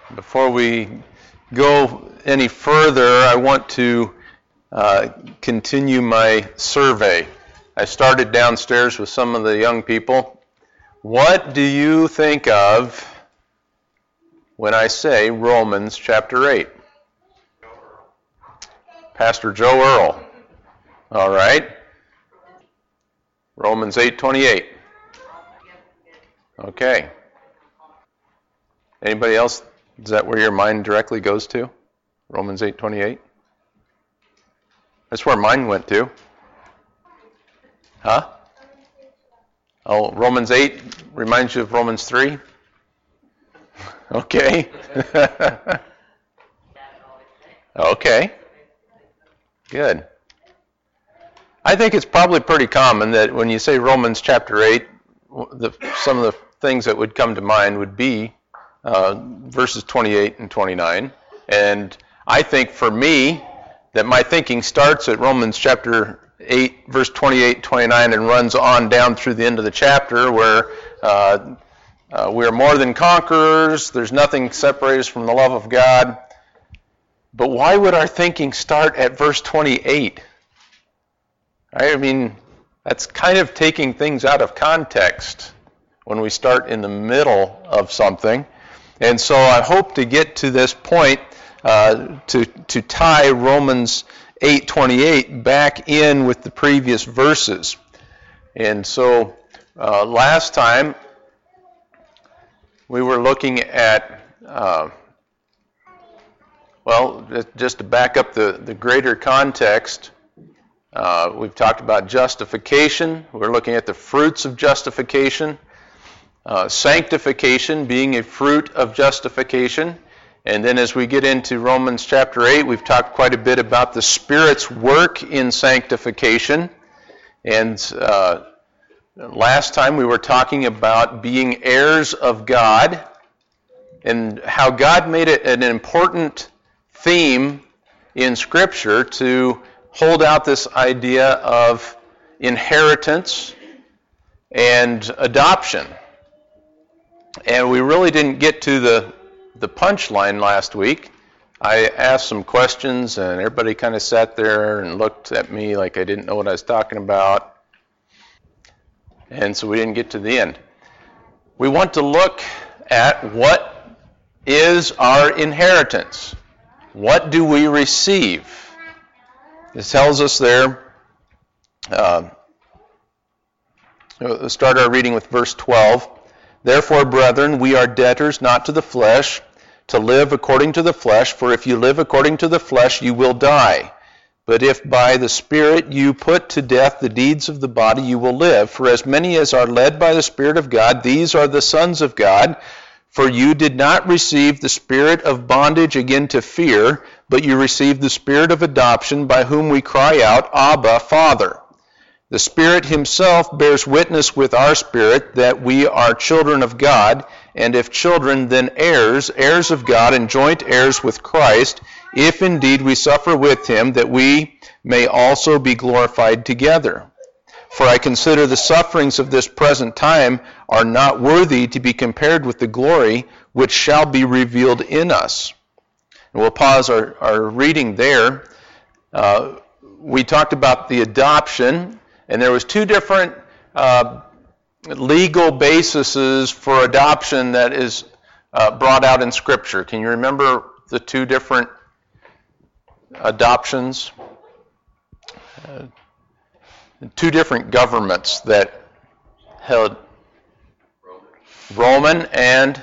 Before we go any further, I want to continue my survey. I started downstairs with some of the young people. What do you think of when I say Romans chapter 8? Pastor Joe Earl. All right. Romans 8:28. Okay. Anybody else? Is that where your mind directly goes to? Romans 8:28? That's where mine went to. Huh? Oh, Romans 8 reminds you of Romans 3? Okay. Okay. Good. I think it's probably pretty common that when you say Romans chapter 8, some of the things that would come to mind would be verses 28 and 29. And I think for me, that my thinking starts at Romans chapter 8, verse 28, 29, and runs on down through the end of the chapter where we are more than conquerors, there's nothing separates us from the love of God. But why would our thinking start at verse 28? I mean, that's kind of taking things out of context when we start in the middle of something. And so I hope to get to this point to tie Romans 8:28 back in with the previous verses. And so last time we were looking at, just to back up the greater context, we've talked about justification. We're looking at the fruits of justification. Sanctification being a fruit of justification. And then as we get into Romans chapter 8, we've talked quite a bit about the Spirit's work in sanctification. And last time we were talking about being heirs of God and how God made it an important theme in Scripture to hold out this idea of inheritance and adoption. And we really didn't get to the punchline last week. I asked some questions and everybody kind of sat there and looked at me like I didn't know what I was talking about. And so we didn't get to the end. We want to look at what is our inheritance. What do we receive? It tells us there, we'll start our reading with verse 12. Therefore, brethren, we are debtors not to the flesh, to live according to the flesh, for if you live according to the flesh, you will die. But if by the Spirit you put to death the deeds of the body, you will live. For as many as are led by the Spirit of God, these are the sons of God. For you did not receive the spirit of bondage again to fear, but you received the Spirit of adoption, by whom we cry out, Abba, Father. The Spirit Himself bears witness with our spirit that we are children of God, and if children, then heirs, heirs of God, and joint heirs with Christ, if indeed we suffer with Him, that we may also be glorified together. For I consider the sufferings of this present time are not worthy to be compared with the glory which shall be revealed in us. And we'll pause our reading there. We talked about the adoption, and there was two different legal bases for adoption that is brought out in Scripture. Can you remember the two different adoptions? Two different governments that held Roman and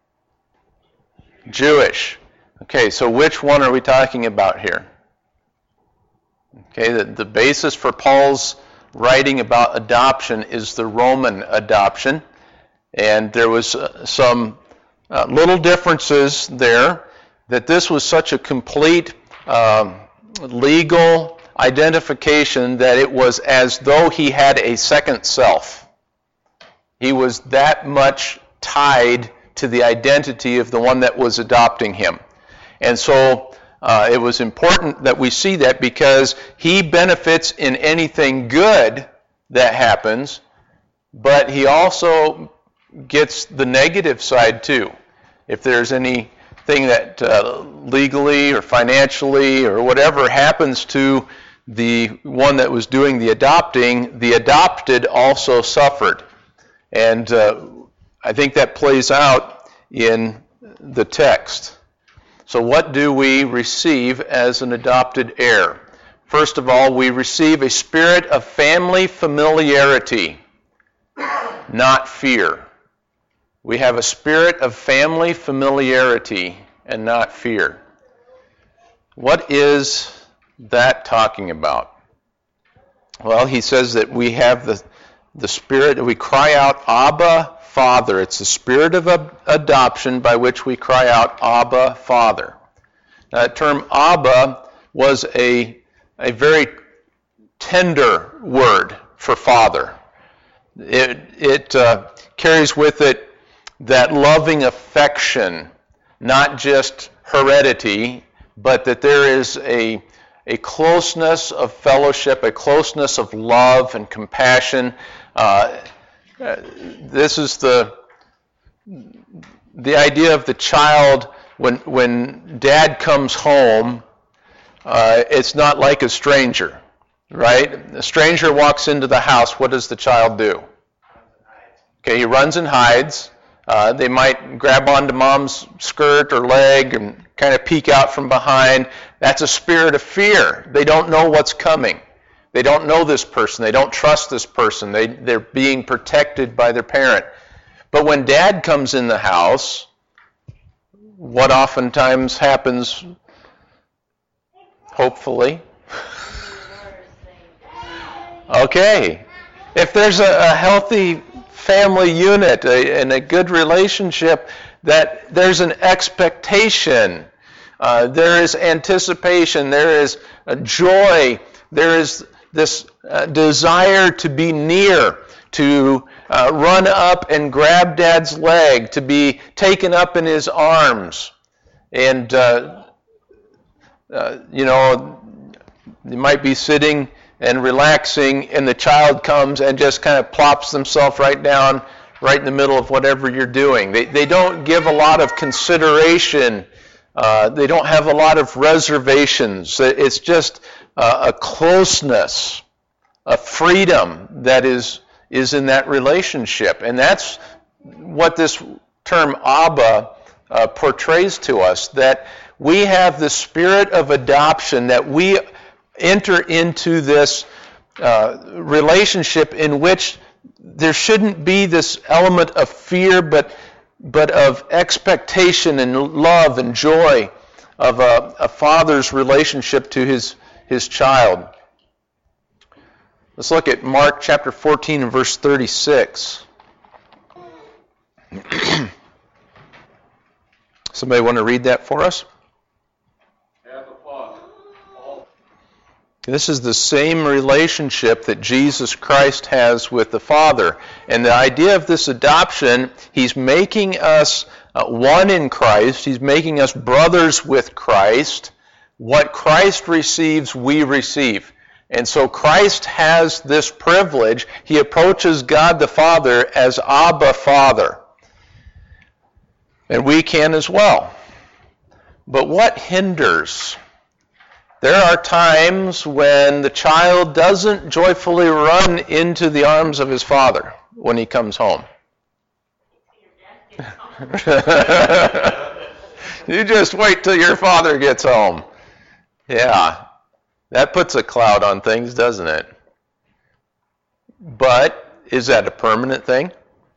Jewish. Okay, so which one are we talking about here? Okay, the basis for Paul's writing about adoption is the Roman adoption, and there was some little differences there, that this was such a complete legal identification that it was as though he had a second self. He was that much tied to the identity of the one that was adopting him. And so it was important that we see that, because he benefits in anything good that happens, but he also gets the negative side too. If there's any thing that legally or financially or whatever happens to the one that was doing the adopting, the adopted also suffered. And I think that plays out in the text. So what do we receive as an adopted heir? First of all, we receive a spirit of family familiarity, not fear. We have a spirit of family familiarity and not fear. What is that talking about? Well, he says that we have the spirit, we cry out, Abba, Father. It's the spirit of adoption by which we cry out, Abba, Father. Now, that term Abba was a very tender word for father. It carries with it that loving affection, not just heredity, but that there is a closeness of fellowship, a closeness of love and compassion. This is the idea of the child when dad comes home. It's not like a stranger, right? A stranger walks into the house. What does the child do? Okay, he runs and hides. They might grab onto mom's skirt or leg and kind of peek out from behind. That's a spirit of fear. They don't know what's coming. They don't know this person. They don't trust this person. They're being protected by their parent. But when dad comes in the house, what oftentimes happens, hopefully? Okay. If there's a healthy family unit and a good relationship, that there's an expectation, there is anticipation, there is a joy, there is this desire to be near, to run up and grab dad's leg, to be taken up in his arms. And, you might be sitting and relaxing, and the child comes and just kind of plops themselves right down, right in the middle of whatever you're doing. They don't give a lot of consideration. They don't have a lot of reservations. It's just a closeness, a freedom that is in that relationship. And that's what this term Abba portrays to us, that we have the spirit of adoption, that we enter into this relationship in which there shouldn't be this element of fear, but of expectation and love and joy of a father's relationship to his child. Let's look at Mark chapter 14 and verse 36. Somebody want to read that for us? This is the same relationship that Jesus Christ has with the Father. And the idea of this adoption, he's making us one in Christ. He's making us brothers with Christ. What Christ receives, we receive. And so Christ has this privilege. He approaches God the Father as Abba, Father. And we can as well. But what hinders? There are times when the child doesn't joyfully run into the arms of his father when he comes home. You just wait till your father gets home. Yeah, that puts a cloud on things, doesn't it? But is that a permanent thing?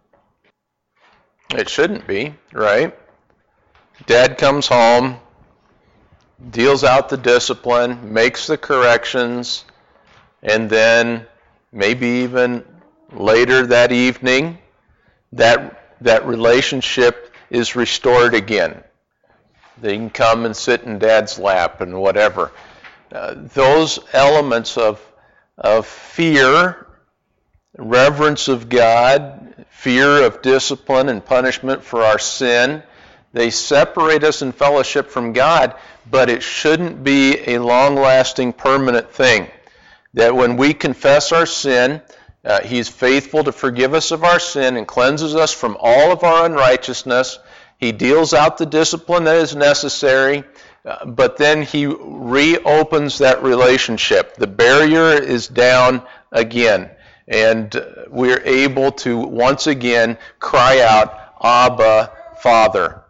It shouldn't be, right? Dad comes home, deals out the discipline, makes the corrections, and then maybe even later that evening, that relationship is restored again. They can come and sit in Dad's lap and whatever. Those elements of fear, reverence of God, fear of discipline and punishment for our sin, they separate us in fellowship from God, but it shouldn't be a long-lasting, permanent thing. That when we confess our sin, He's faithful to forgive us of our sin and cleanses us from all of our unrighteousness, He deals out the discipline that is necessary, but then he reopens that relationship. The barrier is down again, and we're able to once again cry out, Abba, Father.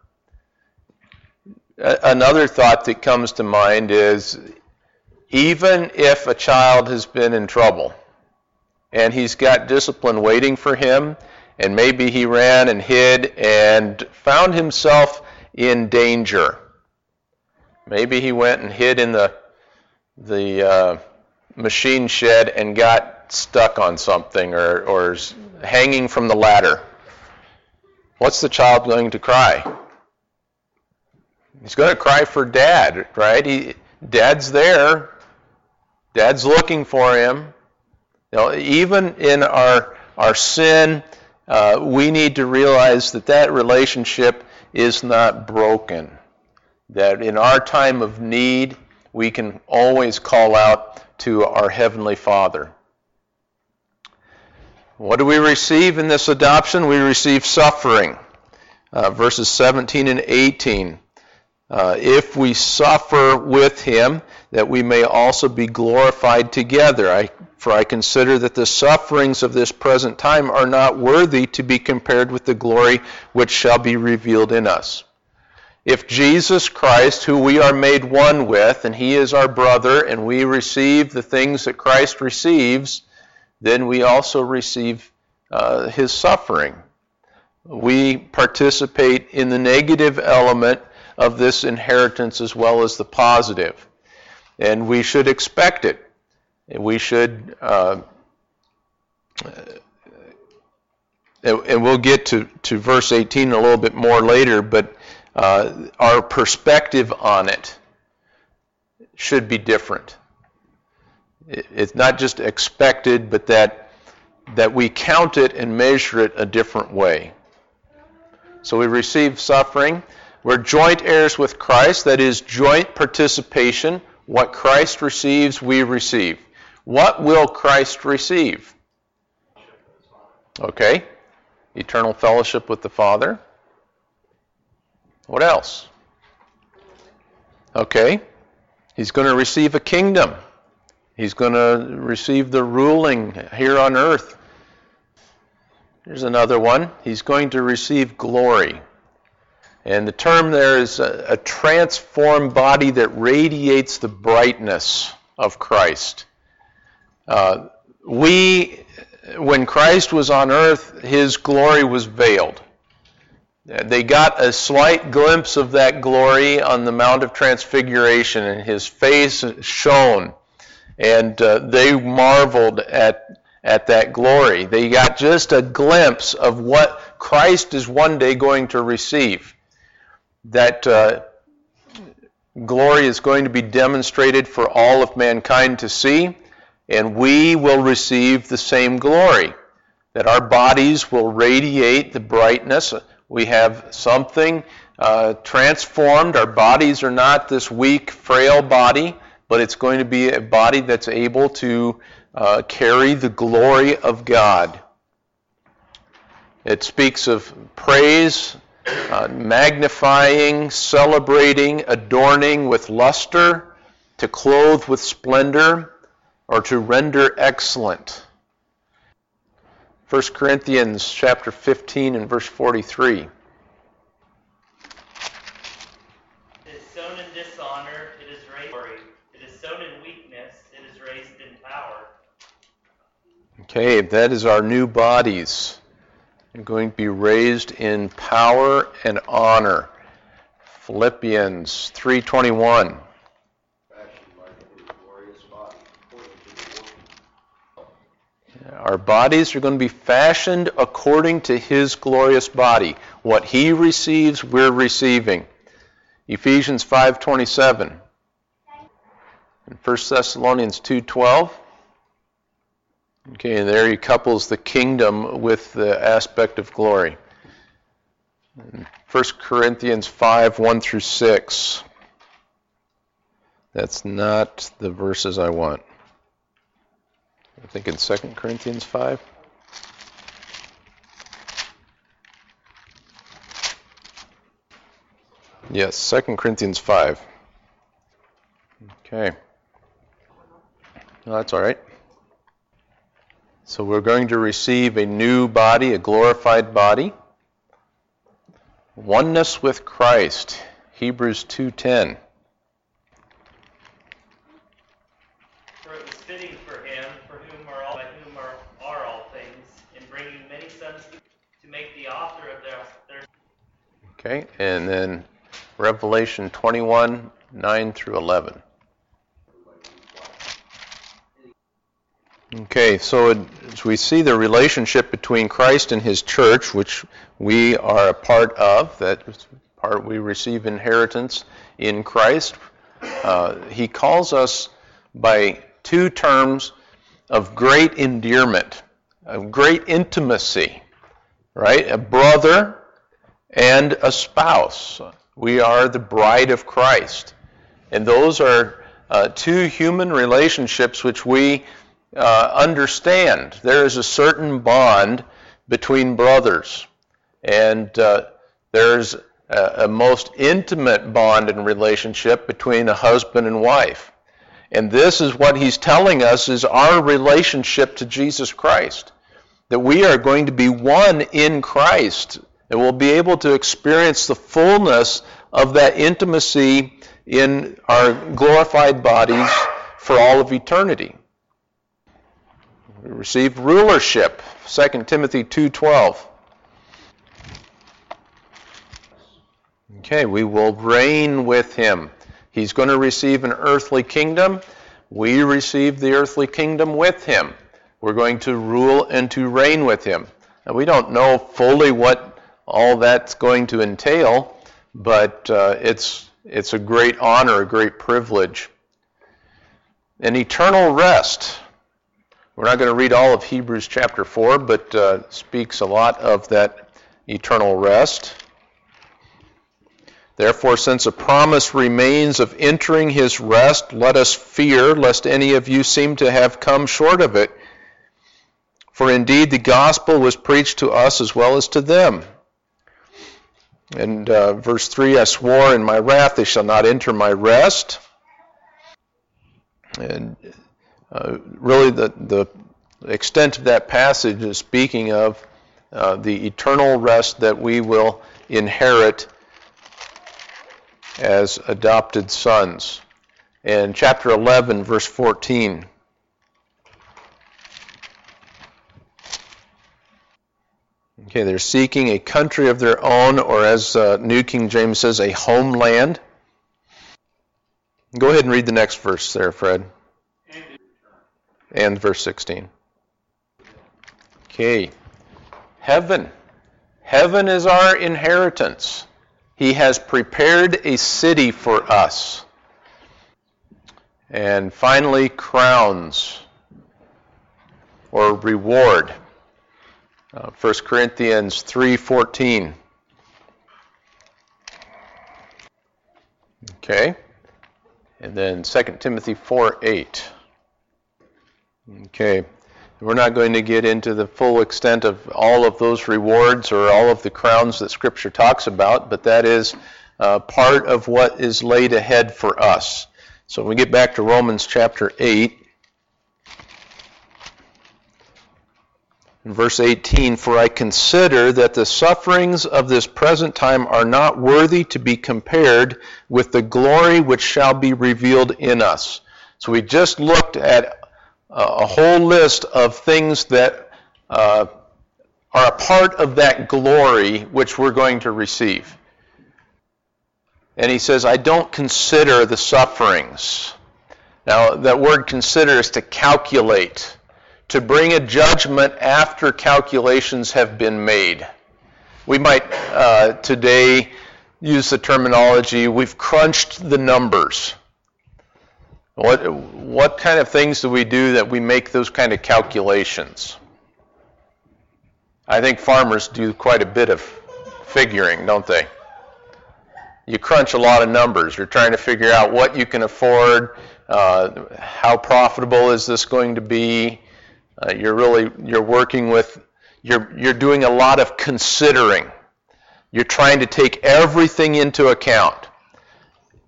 Another thought that comes to mind is, even if a child has been in trouble and he's got discipline waiting for him, and maybe he ran and hid and found himself in danger. Maybe he went and hid in the machine shed and got stuck on something or hanging from the ladder. What's the child going to cry? He's going to cry for Dad, right? Dad's there. Dad's looking for him. Even in our sin, we need to realize that relationship is not broken. That in our time of need, we can always call out to our Heavenly Father. What do we receive in this adoption? We receive suffering. Verses 17 and 18. If we suffer with him, that we may also be glorified together. For I consider that the sufferings of this present time are not worthy to be compared with the glory which shall be revealed in us. If Jesus Christ, who we are made one with, and he is our brother, and we receive the things that Christ receives, then we also receive his suffering. We participate in the negative element of this inheritance as well as the positive. And we should expect it. We should, and we'll get to verse 18 a little bit more later, but our perspective on it should be different. It's not just expected, but that we count it and measure it a different way. So we receive suffering. We're joint heirs with Christ, that is joint participation. What Christ receives, we receive. What will Christ receive? Okay. Eternal fellowship with the Father. What else? Okay. He's going to receive a kingdom. He's going to receive the ruling here on earth. Here's another one. He's going to receive glory. And the term there is a transformed body that radiates the brightness of Christ. When Christ was on earth, his glory was veiled. They got a slight glimpse of that glory on the Mount of Transfiguration, and his face shone, and they marveled at that glory. They got just a glimpse of what Christ is one day going to receive. That glory is going to be demonstrated for all of mankind to see, and we will receive the same glory. That our bodies will radiate the brightness. We have something transformed. Our bodies are not this weak, frail body, but it's going to be a body that's able to carry the glory of God. It speaks of praise, magnifying, celebrating, adorning with luster, to clothe with splendor, or to render excellent. 1 Corinthians chapter 15 and verse 43. It is sown in dishonor, it is raised in glory. It is sown in weakness, it is raised in power. Okay, that is our new bodies. They're going to be raised in power and honor. Philippians 3:21. Our bodies are going to be fashioned according to his glorious body. What he receives, we're receiving. Ephesians 5:27. And 1 Thessalonians 2:12. Okay, and there he couples the kingdom with the aspect of glory. 1 Corinthians 5:1-6. That's not the verses I want. I think in 2 Corinthians 5. Yes, 2 Corinthians 5. Okay. Well, that's all right. So we're going to receive a new body, a glorified body. Oneness with Christ, Hebrews 2:10. For it was fitting for him, by whom are all things, in bringing many sons to make the author of their. Okay, and then Revelation 21, 9 through 11. Okay, so as we see the relationship between Christ and his church, which we are a part of, that part we receive inheritance in Christ, he calls us by two terms of great endearment, of great intimacy, right? A brother and a spouse. We are the bride of Christ. And those are two human relationships which we understand. There is a certain bond between brothers, and there's a most intimate bond and relationship between a husband and wife. And this is what he's telling us is our relationship to Jesus Christ, that we are going to be one in Christ, and we'll be able to experience the fullness of that intimacy in our glorified bodies for all of eternity. We receive rulership, 2 Timothy 2:12. Okay, we will reign with him. He's going to receive an earthly kingdom. We receive the earthly kingdom with him. We're going to rule and to reign with him. Now, we don't know fully what all that's going to entail, but it's a great honor, a great privilege. An eternal rest. We're not going to read all of Hebrews chapter 4, but speaks a lot of that eternal rest. Therefore, since a promise remains of entering his rest, let us fear lest any of you seem to have come short of it. For indeed the gospel was preached to us as well as to them. And verse 3, I swore in my wrath they shall not enter my rest. And really the extent of that passage is speaking of the eternal rest that we will inherit as adopted sons. And chapter 11, verse 14. Okay, they're seeking a country of their own, or as New King James says, a homeland. Go ahead and read the next verse there, Fred. And verse 16. Okay. Heaven. Heaven is our inheritance. He has prepared a city for us. And finally, crowns, or reward. 1 Corinthians 3:14. Okay. And then 2 Timothy 4:8. Okay. We're not going to get into the full extent of all of those rewards or all of the crowns that Scripture talks about, but that is part of what is laid ahead for us. So when we get back to Romans chapter 8, in verse 18, for I consider that the sufferings of this present time are not worthy to be compared with the glory which shall be revealed in us. So we just looked at a whole list of things that are a part of that glory which we're going to receive. And he says, I don't consider the sufferings. Now, that word consider is to calculate, to bring a judgment after calculations have been made. We might today use the terminology, we've crunched the numbers. What kind of things do we do that we make those kind of calculations? I think farmers do quite a bit of figuring, don't they? You crunch a lot of numbers. You're trying to figure out what you can afford, how profitable is this going to be. You're working with, you're doing a lot of considering. You're trying to take everything into account.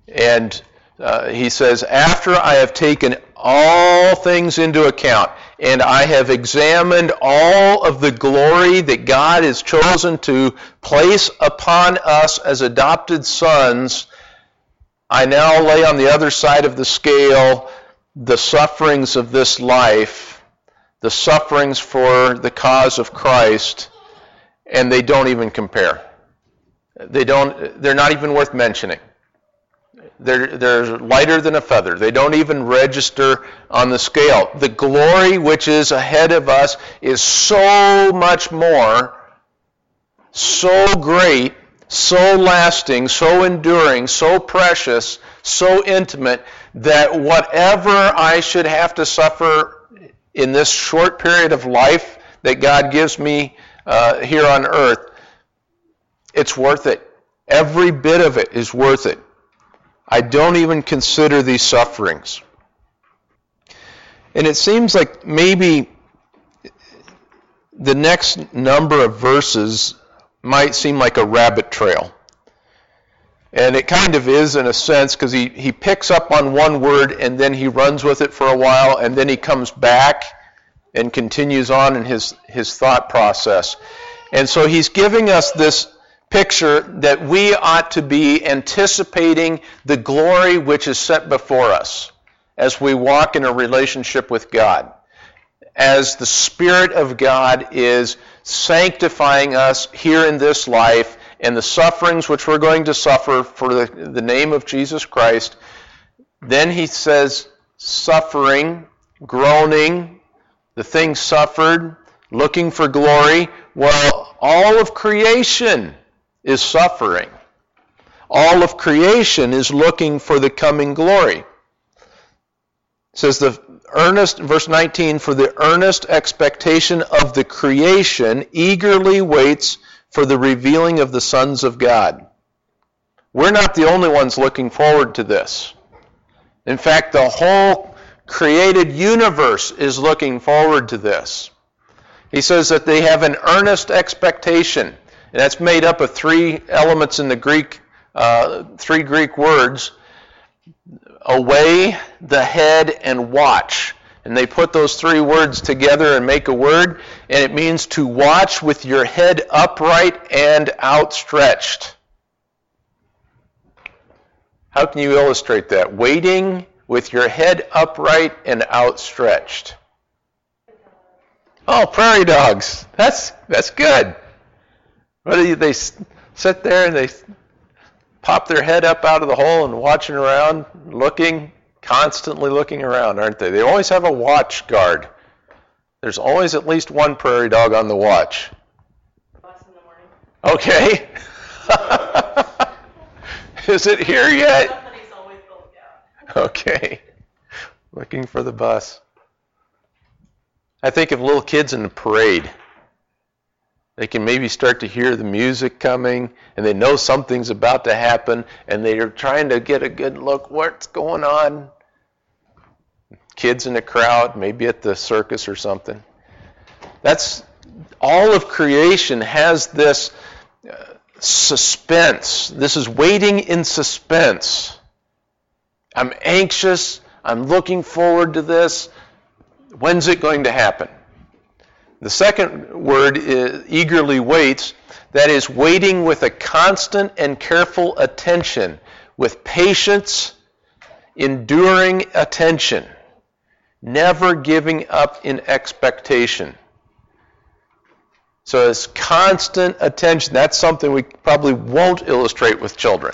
And he says, after I have taken all things into account, and I have examined all of the glory that God has chosen to place upon us as adopted sons, I now lay on the other side of the scale the sufferings of this life, the sufferings for the cause of Christ, and they don't even compare. They're not even worth mentioning. They're lighter than a feather. They don't even register on the scale. The glory which is ahead of us is so much more, so great, so lasting, so enduring, so precious, so intimate, that whatever I should have to suffer in this short period of life that God gives me here on earth, it's worth it. Every bit of it is worth it. I don't even consider these sufferings. And it seems like maybe the next number of verses might seem like a rabbit trail. And it kind of is in a sense, because he picks up on one word and then he runs with it for a while, and then he comes back and continues on in his thought process. And so he's giving us this picture that we ought to be anticipating the glory which is set before us as we walk in a relationship with God, as the Spirit of God is sanctifying us here in this life, and the sufferings which we're going to suffer for the name of Jesus Christ. Then he says suffering, groaning, the things suffered, looking for glory. Well, all of creation is suffering. All of creation is looking for the coming glory. It says verse 19, for the earnest expectation of the creation eagerly waits for the revealing of the sons of God. We're not the only ones looking forward to this. In fact, the whole created universe is looking forward to this. He says that they have an earnest expectation. And that's made up of three elements in the Greek, three Greek words: away, the head, and watch. And they put those three words together and make a word, and it means to watch with your head upright and outstretched. How can you illustrate that? Waiting with your head upright and outstretched. Oh, prairie dogs. That's good. What do they sit there and they pop their head up out of the hole and watching around, looking, constantly looking around, aren't they? They always have a watch guard. There's always at least one prairie dog on the watch. Bus in the morning. Okay. Is it here yet? Somebody's always going down. Okay. Looking for the bus. I think of little kids in the parade. They can maybe start to hear the music coming, and they know something's about to happen, and they're trying to get a good look. What's going on? Kids in a crowd, maybe at the circus or something. That's all of creation has this suspense. This is waiting in suspense. I'm anxious. I'm looking forward to this. When's it going to happen? The second word is eagerly waits. That is waiting with a constant and careful attention, with patience, enduring attention, never giving up in expectation. So it's constant attention. That's something we probably won't illustrate with children.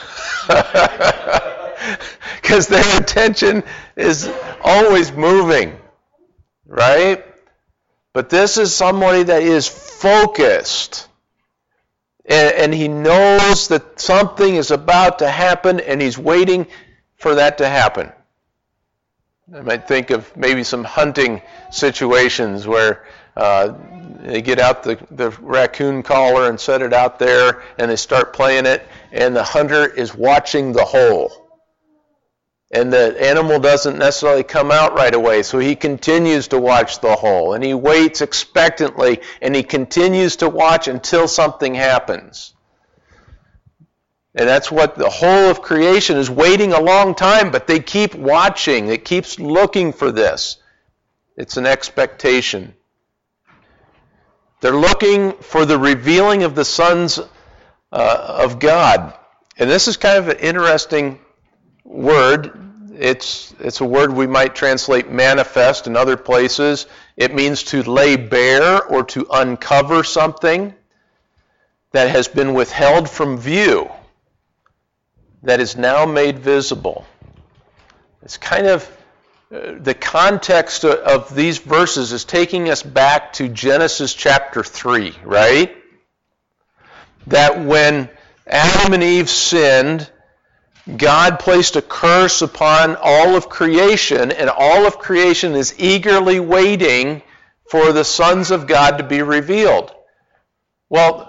Because their attention is always moving, right? But this is somebody that is focused. And he knows that something is about to happen, and he's waiting for that to happen. I might think of maybe some hunting situations where they get out the raccoon collar and set it out there, and they start playing it, and the hunter is watching the hole. And the animal doesn't necessarily come out right away, so he continues to watch the hole, and he waits expectantly, and he continues to watch until something happens. And that's what the whole of creation is waiting a long time, but they keep watching. It keeps looking for this. It's an expectation. They're looking for the revealing of the sons of God. And this is kind of an interesting word. It's a word we might translate manifest in other places. It means to lay bare or to uncover something that has been withheld from view, that is now made visible. It's kind of the context of these verses is taking us back to Genesis chapter 3, right? That when Adam and Eve sinned, God placed a curse upon all of creation, and all of creation is eagerly waiting for the sons of God to be revealed. Well,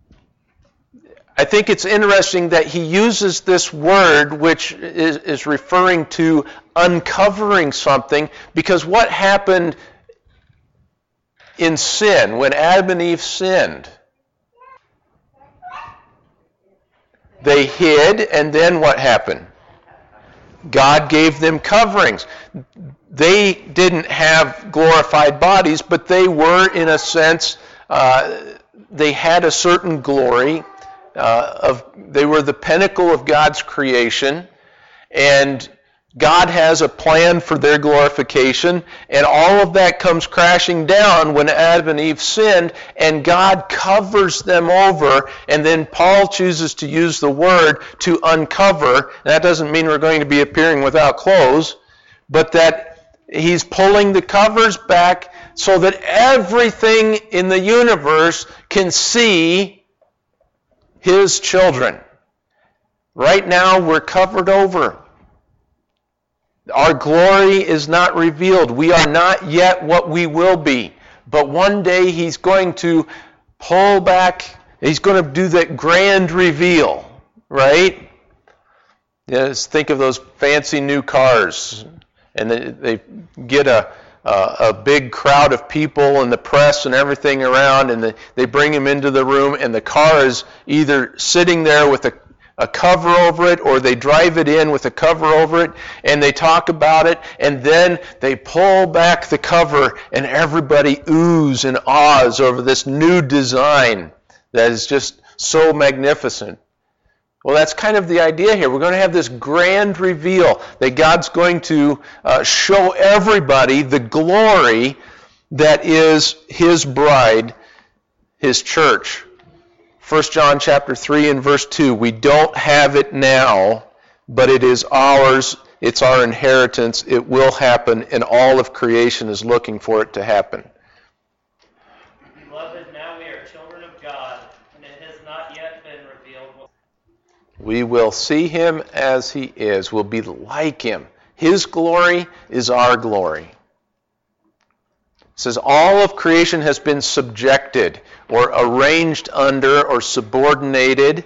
I think it's interesting that he uses this word, which is referring to uncovering something, because what happened in sin, when Adam and Eve sinned? They hid, and then what happened? God gave them coverings. They didn't have glorified bodies, but they were, in a sense, they had a certain glory. They were the pinnacle of God's creation, and God has a plan for their glorification, and all of that comes crashing down when Adam and Eve sinned, and God covers them over, and then Paul chooses to use the word to uncover. That doesn't mean we're going to be appearing without clothes, but that he's pulling the covers back so that everything in the universe can see his children. Right now, we're covered over. Our glory is not revealed. We are not yet what we will be. But one day, he's going to pull back. He's going to do that grand reveal, right? Yes, think of those fancy new cars. And they get a big crowd of people and the press and everything around, and they bring him into the room, and the car is either sitting there with a cover over it, or they drive it in with a cover over it, and they talk about it, and then they pull back the cover, and everybody oohs and ahs over this new design that is just so magnificent. Well, that's kind of the idea here. We're going to have this grand reveal that God's going to show everybody the glory that is his bride, his church. 1 John chapter 3 and verse 2, we don't have it now, but it is ours. It's our inheritance. It will happen, and all of creation is looking for it to happen. Beloved, now we are children of God, and it has not yet been revealed. We will see him as he is. We'll be like him. His glory is our glory. It says all of creation has been subjected or arranged under or subordinated.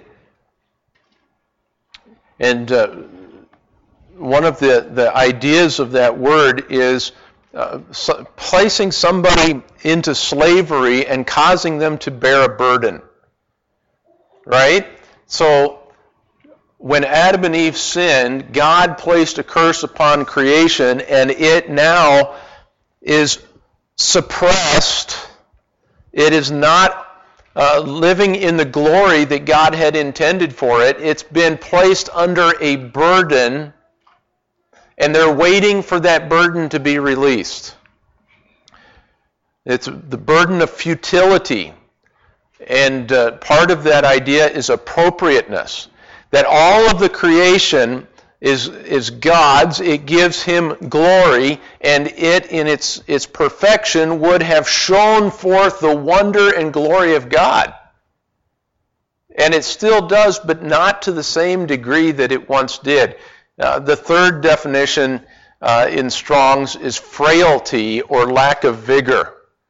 And one of the ideas of that word is placing somebody into slavery and causing them to bear a burden. Right? So when Adam and Eve sinned, God placed a curse upon creation, and it now is suppressed. It is not living in the glory that God had intended for it. It's been placed under a burden, and they're waiting for that burden to be released. It's the burden of futility, and part of that idea is appropriateness. That all of the creation is God's, it gives him glory, and it in its perfection would have shown forth the wonder and glory of God. And it still does, but not to the same degree that it once did. The third definition in Strong's is frailty or lack of vigor.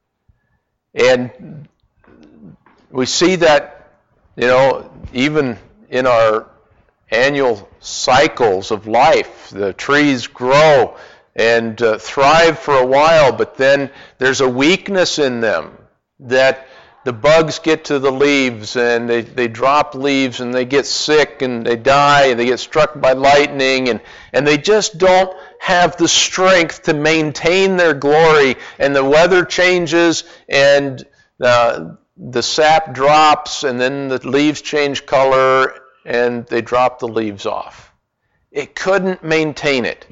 And we see that, even in our annual cycles of life. The trees grow and thrive for a while, but then there's a weakness in them that the bugs get to the leaves and they drop leaves and they get sick and they die and they get struck by lightning and they just don't have the strength to maintain their glory, and the weather changes and the sap drops and then the leaves change color and they drop the leaves off. It couldn't maintain it.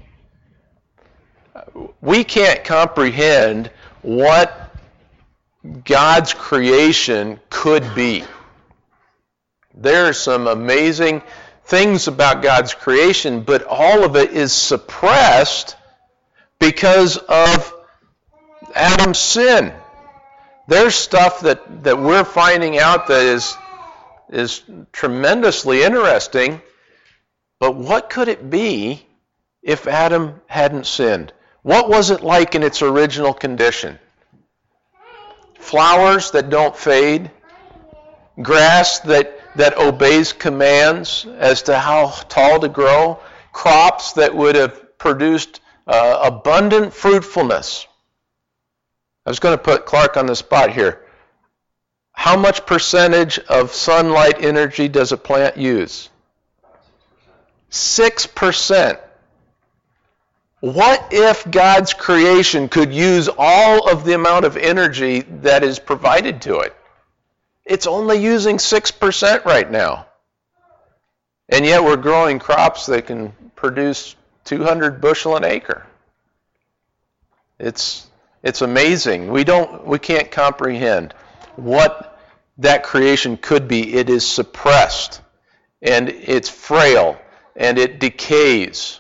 We can't comprehend what God's creation could be. There are some amazing things about God's creation, but all of it is suppressed because of Adam's sin. There's stuff that we're finding out that is tremendously interesting, but what could it be if Adam hadn't sinned? What was it like in its original condition? Flowers that don't fade, grass that obeys commands as to how tall to grow, crops that would have produced abundant fruitfulness. I was going to put Clark on the spot here. How much percentage of sunlight energy does a plant use? 6%. What if God's creation could use all of the amount of energy that is provided to it? It's only using 6% right now. And yet we're growing crops that can produce 200 bushel an acre. It's amazing. We can't comprehend what that creation could be. It is suppressed, and it's frail, and it decays.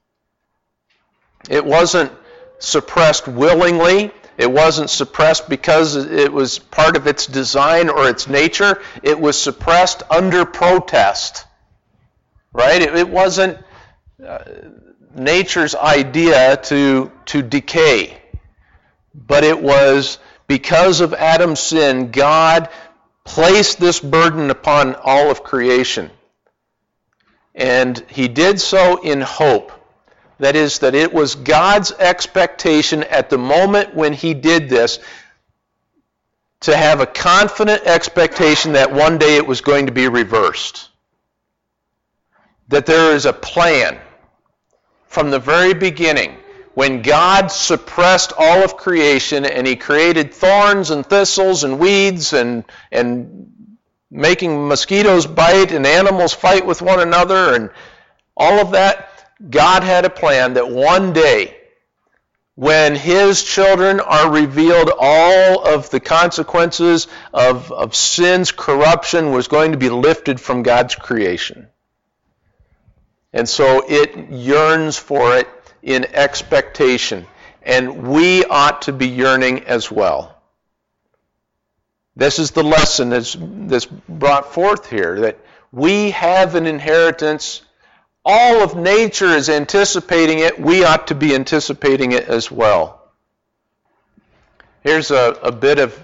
It wasn't suppressed willingly. It wasn't suppressed because it was part of its design or its nature. It was suppressed under protest. Right? It wasn't nature's idea to decay. But it was because of Adam's sin, God placed this burden upon all of creation. And he did so in hope. That is, that it was God's expectation at the moment when he did this to have a confident expectation that one day it was going to be reversed. That there is a plan from the very beginning. When God suppressed all of creation and he created thorns and thistles and weeds and making mosquitoes bite and animals fight with one another and all of that, God had a plan that one day, when his children are revealed, all of the consequences of sin's corruption was going to be lifted from God's creation. And so it yearns for it in expectation. And we ought to be yearning as well. This is the lesson that's brought forth here, that we have an inheritance. All of nature is anticipating it. We ought to be anticipating it as well. Here's a bit of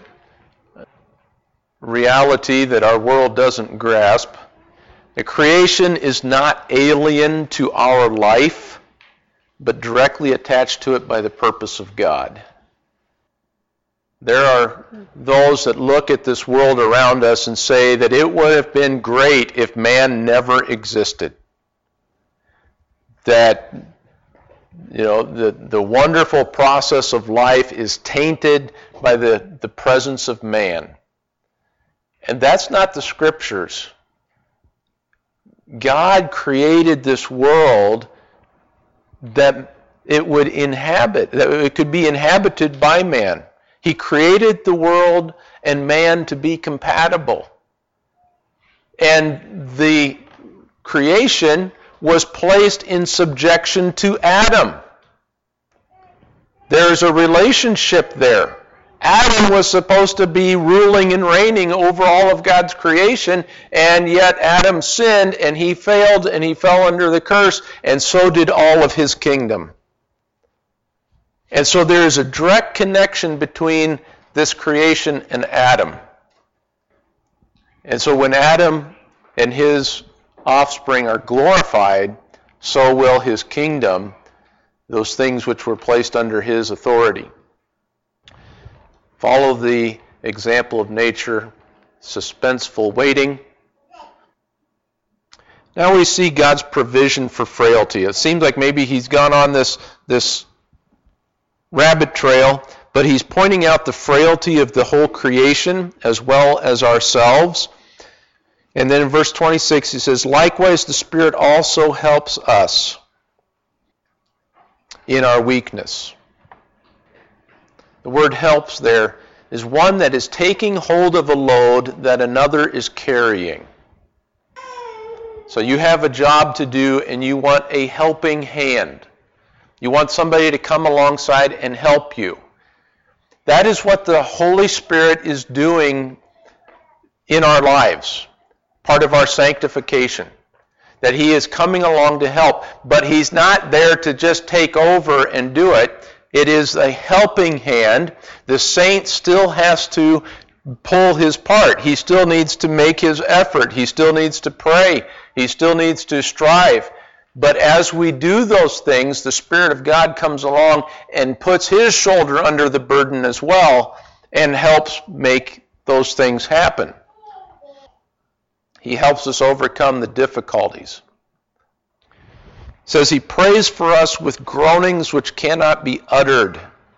reality that our world doesn't grasp. The creation is not alien to our life, but directly attached to it by the purpose of God. There are those that look at this world around us and say that it would have been great if man never existed. That, the wonderful process of life is tainted by the presence of man. And that's not the Scriptures. God created this world that it would inhabit, that it could be inhabited by man. He created the world and man to be compatible. And the creation was placed in subjection to Adam. There's a relationship there. Adam was supposed to be ruling and reigning over all of God's creation, and yet Adam sinned, and he failed, and he fell under the curse, and so did all of his kingdom. And so there is a direct connection between this creation and Adam. And so when Adam and his offspring are glorified, so will his kingdom, those things which were placed under his authority. Follow the example of nature, suspenseful waiting. Now we see God's provision for frailty. It seems like maybe he's gone on this rabbit trail, but he's pointing out the frailty of the whole creation as well as ourselves. And then in verse 26 he says, likewise the Spirit also helps us in our weakness. The word helps there is one that is taking hold of a load that another is carrying. So you have a job to do and you want a helping hand. You want somebody to come alongside and help you. That is what the Holy Spirit is doing in our lives, part of our sanctification. That he is coming along to help, but he's not there to just take over and do it. It is a helping hand. The saint still has to pull his part. He still needs to make his effort. He still needs to pray. He still needs to strive. But as we do those things, the Spirit of God comes along and puts his shoulder under the burden as well and helps make those things happen. He helps us overcome the difficulties. It says he prays for us with groanings which cannot be uttered.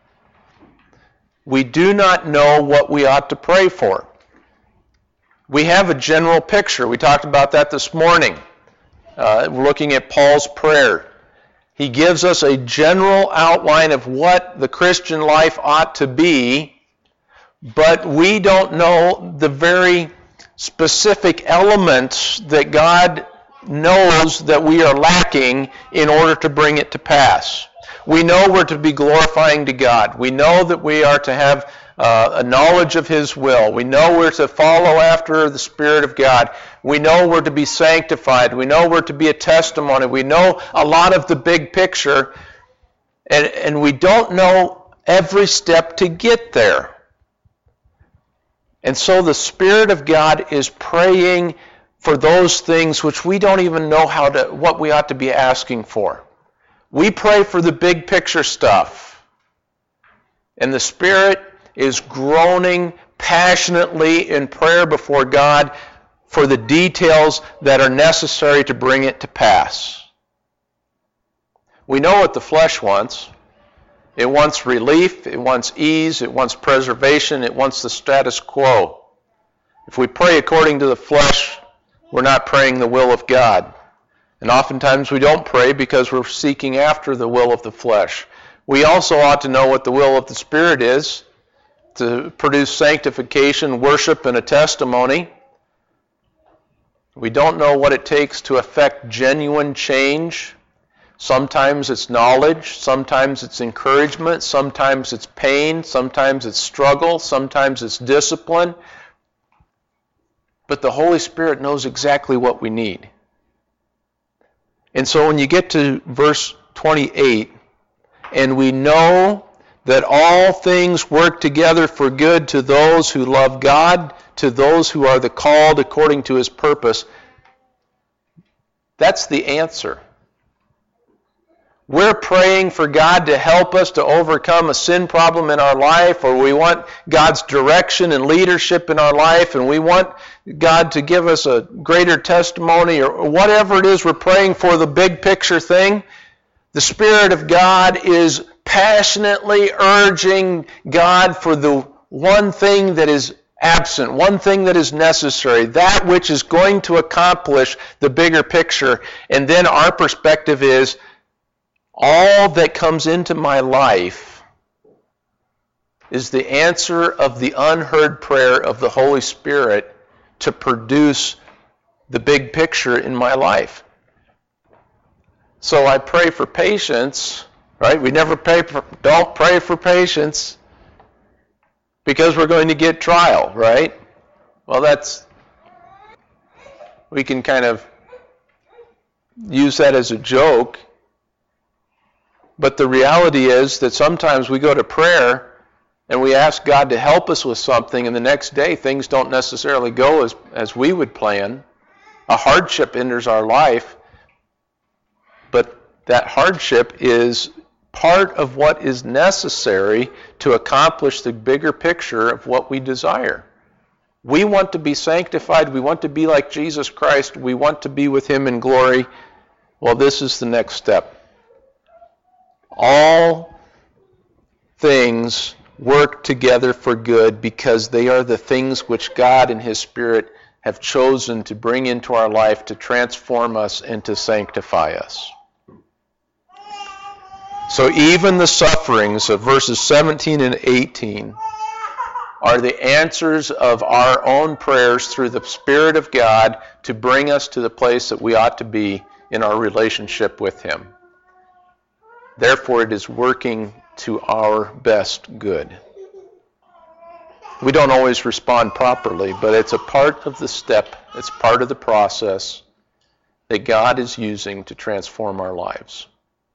We do not know what we ought to pray for. We have a general picture. We talked about that this morning. We're looking at Paul's prayer. He gives us a general outline of what the Christian life ought to be, but we don't know the very specific elements that God knows that we are lacking in order to bring it to pass. We know we're to be glorifying to God. We know that we are to have a knowledge of his will. We know we're to follow after the Spirit of God. We know we're to be sanctified. We know we're to be a testimony. We know a lot of the big picture, and we don't know every step to get there. And so the Spirit of God is praying for those things which we don't even know what we ought to be asking for. We pray for the big picture stuff. And the Spirit is groaning passionately in prayer before God for the details that are necessary to bring it to pass. We know what the flesh wants. It wants relief, it wants ease, it wants preservation, it wants the status quo. If we pray according to the flesh, we're not praying the will of God. And oftentimes we don't pray because we're seeking after the will of the flesh. We also ought to know what the will of the Spirit is, to produce sanctification, worship, and a testimony. We don't know what it takes to effect genuine change. Sometimes it's knowledge, sometimes it's encouragement, sometimes it's pain, sometimes it's struggle, sometimes it's discipline. But the Holy Spirit knows exactly what we need. And so when you get to verse 28, and we know that all things work together for good to those who love God, to those who are the called according to his purpose, that's the answer. We're praying for God to help us to overcome a sin problem in our life, or we want God's direction and leadership in our life, and we want God to give us a greater testimony, or whatever it is we're praying for, the big picture thing. The Spirit of God is passionately urging God for the one thing that is absent, one thing that is necessary, that which is going to accomplish the bigger picture. And then our perspective is, all that comes into my life is the answer of the unheard prayer of the Holy Spirit to produce the big picture in my life. So I pray for patience, right? We never don't pray for patience because we're going to get trial, right? Well, we can kind of use that as a joke. But the reality is that sometimes we go to prayer and we ask God to help us with something, and the next day things don't necessarily go as we would plan. A hardship enters our life, but that hardship is part of what is necessary to accomplish the bigger picture of what we desire. We want to be sanctified. We want to be like Jesus Christ. We want to be with him in glory. Well, this is the next step. All things work together for good because they are the things which God and his Spirit have chosen to bring into our life to transform us and to sanctify us. So even the sufferings of verses 17 and 18 are the answers of our own prayers through the Spirit of God to bring us to the place that we ought to be in our relationship with him. Therefore, it is working to our best good. We don't always respond properly, but it's a part of the step, it's part of the process that God is using to transform our lives.